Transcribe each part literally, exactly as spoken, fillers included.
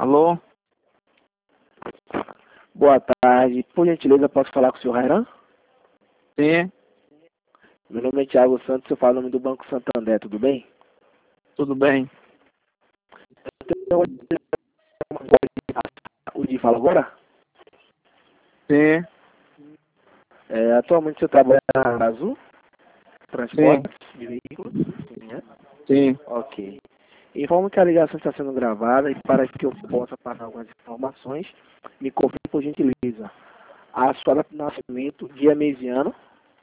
Alô? Boa tarde. Por gentileza, posso falar com o senhor Rairan? Sim, Meu nome é Thiago Santos, eu falo em nome do Banco Santander, tudo bem? tudo bem. O de fala agora? Sim, É, atualmente você trabalha na Azul? sim, Transportes de veículos? Sim, né? sim. Ok. Informo que a ligação está sendo gravada e para que eu possa passar algumas informações, me confirme por gentileza. A sua data de nascimento, dia, mês e ano.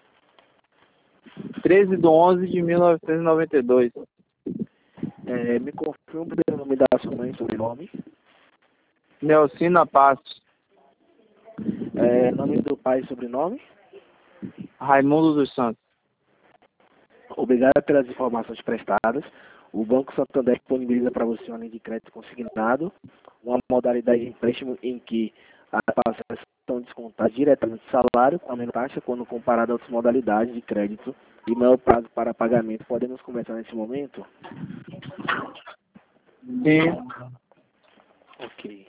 treze de onze de mil novecentos e noventa e dois. É, me confirme o nome da sua mãe e sobrenome. Nelcina Passos. É, nome do pai e sobrenome. Raimundo dos Santos. Obrigado pelas informações prestadas. O Banco Santander disponibiliza para você uma linha de crédito consignado, uma modalidade de empréstimo em que as parcelas são descontadas diretamente do salário, com a menor taxa quando comparado a outras modalidades de crédito e maior prazo para pagamento. Podemos começar nesse momento? Sim, Ok.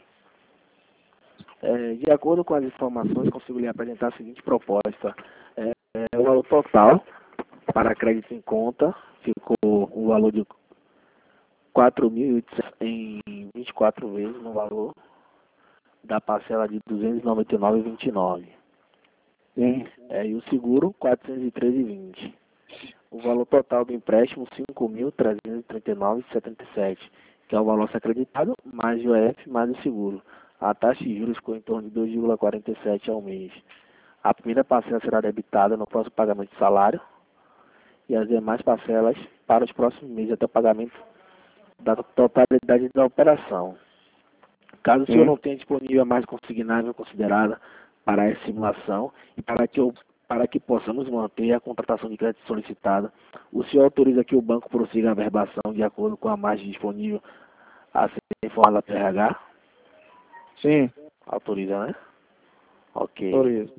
É, de acordo com as informações, consigo lhe apresentar a seguinte proposta. É, é, o valor total para crédito em conta ficou o valor de quatro mil e oitocentos em vinte e quatro vezes no valor da parcela de duzentos e noventa e nove vírgula vinte e nove. sim, É, e o seguro, quatrocentos e treze vírgula vinte. O valor total do empréstimo, cinco mil trezentos e trinta e nove vírgula setenta e sete, que é o valor acreditado, mais o I O F, mais o seguro. A taxa de juros ficou em torno de dois vírgula quarenta e sete ao mês. A primeira parcela será debitada no próximo pagamento de salário e as demais parcelas para os próximos meses até o pagamento da totalidade da operação. Caso o senhor sim. não tenha disponível a mais consignável considerada para essa simulação e para que, eu, para que possamos manter a contratação de crédito solicitada, o senhor autoriza que o banco prossiga a verbação de acordo com a margem disponível a ser informada pelo R H? Sim, Autoriza, né? Ok. autorizo.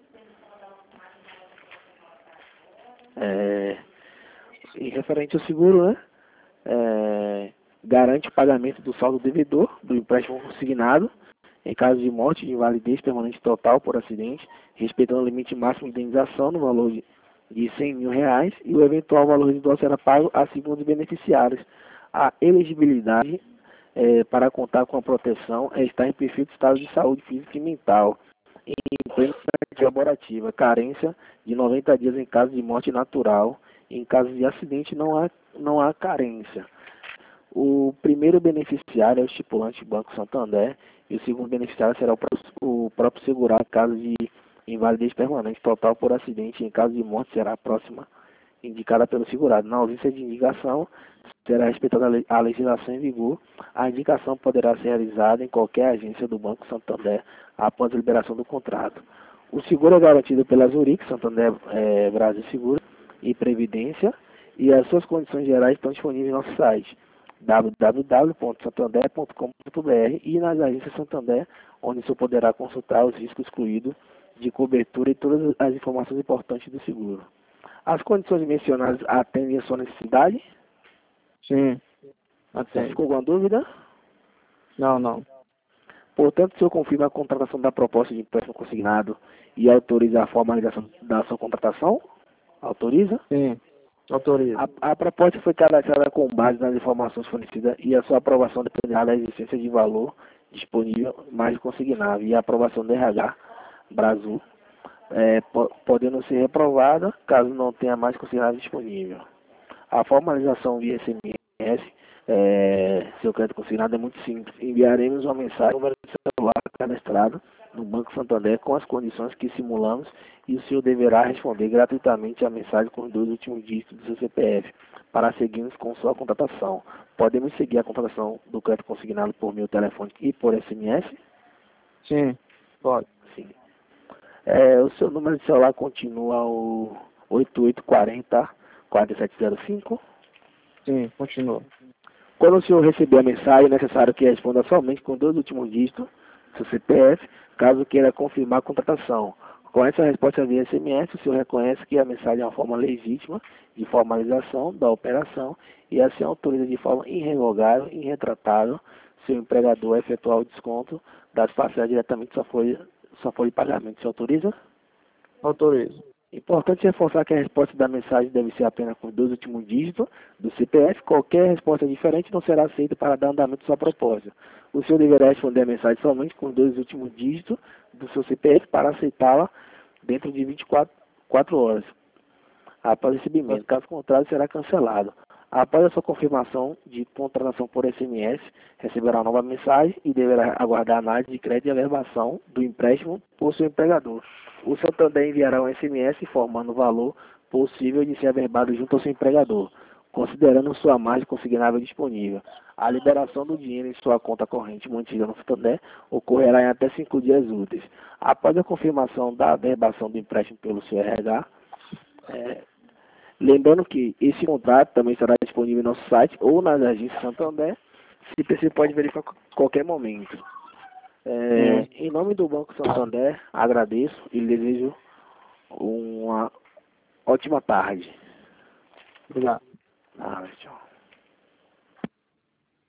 É, e referente ao seguro, né? É, garante o pagamento do saldo devedor do empréstimo consignado em caso de morte, de invalidez permanente total por acidente, respeitando o limite máximo de indenização no valor de, de cem mil reais e o eventual valor residual será pago a segundos beneficiários. A elegibilidade é, para contar com a proteção é estar em perfeito estado de saúde física e mental, em plena laborativa, carência de noventa dias em caso de morte natural, em caso de acidente não há, não há carência. O primeiro beneficiário é o estipulante Banco Santander e o segundo beneficiário será o próprio, o próprio segurado em caso de invalidez permanente total por acidente. Em caso de morte será a próxima indicada pelo segurado. Na ausência de indicação, será respeitada a, le a legislação em vigor. A indicação poderá ser realizada em qualquer agência do Banco Santander após a liberação do contrato. O seguro é garantido pela Zurich, Santander é, Brasil Seguro e Previdência, e as suas condições gerais estão disponíveis no nosso site w w w ponto santander ponto com ponto b r e nas agências Santander, onde o senhor poderá consultar os riscos excluídos de cobertura e todas as informações importantes do seguro. As condições mencionadas atendem a sua necessidade? Sim, Já atende. ficou alguma dúvida? Não, não. Portanto, o senhor confirma a contratação da proposta de empréstimo consignado e autoriza a formalização da sua contratação? Autoriza? Sim, autorizo. A, a proposta foi cadastrada com base nas informações fornecidas e a sua aprovação dependerá da existência de valor disponível mais consignável e a aprovação do R H Brasil, é, po podendo ser reprovada caso não tenha mais consignável disponível. A formalização via S M S, é, seu crédito consignado é muito simples. Enviaremos uma mensagem no número de celular cadastrado no Banco Santander com as condições que simulamos e o senhor deverá responder gratuitamente a mensagem com os dois últimos dígitos do seu C P F para seguirmos com sua contratação. Podemos seguir a contratação do crédito consignado por meio telefônico e por S M S? Sim, pode. Sim. É, o seu número de celular continua o oito oito quatro zero, quatro sete zero cinco? Sim, continua. Quando o senhor receber a mensagem, é necessário que responda somente com dois últimos dígitos, seu C P F, caso queira confirmar a contratação. Com essa resposta via S M S, o senhor reconhece que a mensagem é uma forma legítima de formalização da operação e assim autoriza de forma irrevogável e irretratável seu empregador a efetuar o desconto das parcelas diretamente sua folha, sua folha de pagamento. Se autoriza? Autorizo. Importante reforçar que a resposta da mensagem deve ser apenas com os dois últimos dígitos do C P F. Qualquer resposta diferente não será aceita para dar andamento à sua proposta. O senhor deverá responder a mensagem somente com os dois últimos dígitos do seu C P F para aceitá-la dentro de vinte e quatro horas após o recebimento. Caso contrário, será cancelado. Após a sua confirmação de contratação por S M S, receberá uma nova mensagem e deverá aguardar a análise de crédito e averbação do empréstimo por seu empregador. O Santander enviará um S M S informando o valor possível de ser averbado junto ao seu empregador, considerando sua margem consignável disponível. A liberação do dinheiro em sua conta corrente mantida no Santander ocorrerá em até cinco dias úteis. Após a confirmação da averbação do empréstimo pelo seu R H, é, lembrando que esse contrato também estará disponível no nosso site ou nas agências Santander, se você pode verificar a qualquer momento. É, Sim. em nome do Banco Santander, agradeço e desejo uma ótima tarde. Obrigado. Ah, tchau.